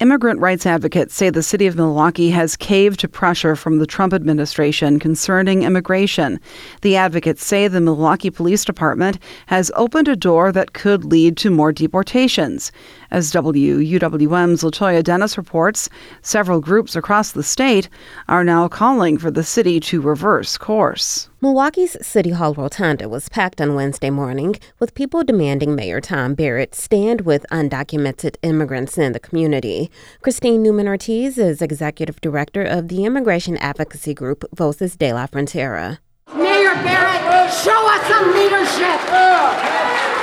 Immigrant rights advocates say the city of Milwaukee has caved to pressure from the Trump administration concerning immigration. The advocates say the Milwaukee Police Department has opened a door that could lead to more deportations. As WUWM's Latoya Dennis reports, several groups across the state are now calling for the city to reverse course. Milwaukee's City Hall rotunda was packed on Wednesday morning with people demanding Mayor Tom Barrett stand with undocumented immigrants in the community. Christine Newman-Ortiz is executive director of the immigration advocacy group Voces de la Frontera. Mayor Barrett, show us some leadership!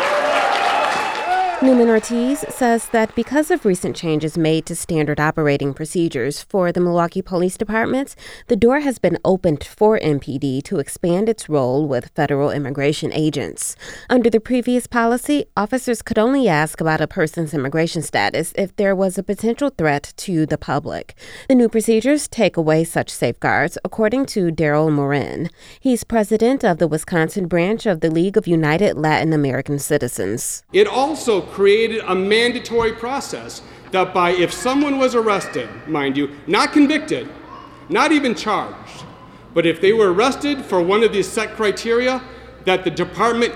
Newman-Ortiz says that because of recent changes made to standard operating procedures for the Milwaukee Police Department, the door has been opened for MPD to expand its role with federal immigration agents. Under the previous policy, officers could only ask about a person's immigration status if there was a potential threat to the public. The new procedures take away such safeguards, according to Daryl Morin. He's president of the Wisconsin branch of the League of United Latin American Citizens. It also created a mandatory process that if someone was arrested, mind you, not convicted, not even charged, but if they were arrested for one of these set criteria, that the department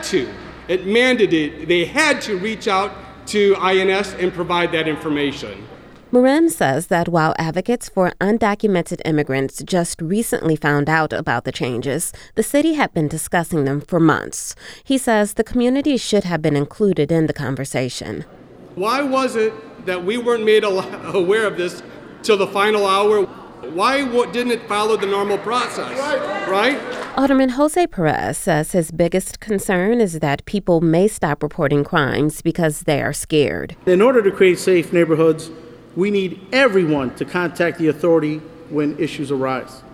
they had to reach out to INS and provide that information. Morin says that while advocates for undocumented immigrants just recently found out about the changes, the city had been discussing them for months. He says the community should have been included in the conversation. Why was it that we weren't made aware of this till the final hour? Why didn't it follow the normal process, right? Alderman Jose Perez says his biggest concern is that people may stop reporting crimes because they are scared. In order to create safe neighborhoods, we need everyone to contact the authority when issues arise.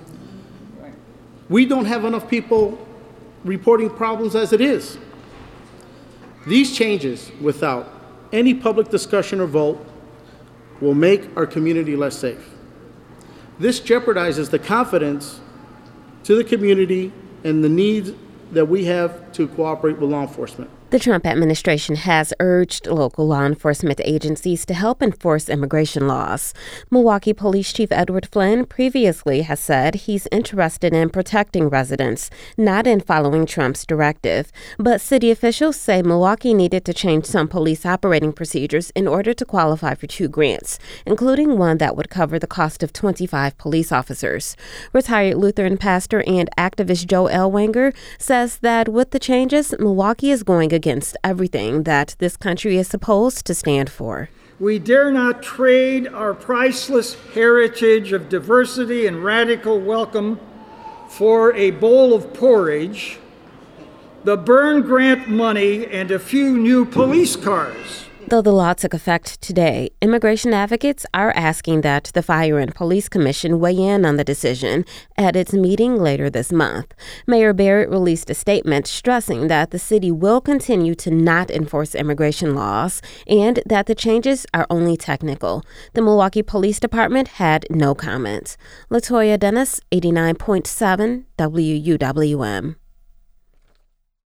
We don't have enough people reporting problems as it is. These changes, without any public discussion or vote, will make our community less safe. This jeopardizes the confidence to the community and the needs that we have to cooperate with law enforcement. The Trump administration has urged local law enforcement agencies to help enforce immigration laws. Milwaukee Police Chief Edward Flynn previously has said he's interested in protecting residents, not in following Trump's directive. But city officials say Milwaukee needed to change some police operating procedures in order to qualify for 2 grants, including one that would cover the cost of 25 police officers. Retired Lutheran pastor and activist Joe Ellwanger says that with the changes, Milwaukee is going against everything that this country is supposed to stand for. We dare not trade our priceless heritage of diversity and radical welcome for a bowl of porridge, the Byrne Grant money, and a few new police cars. Though the law took effect today, immigration advocates are asking that the Fire and Police Commission weigh in on the decision at its meeting later this month. Mayor Barrett released a statement stressing that the city will continue to not enforce immigration laws and that the changes are only technical. The Milwaukee Police Department had no comment. Latoya Dennis, 89.7 WUWM.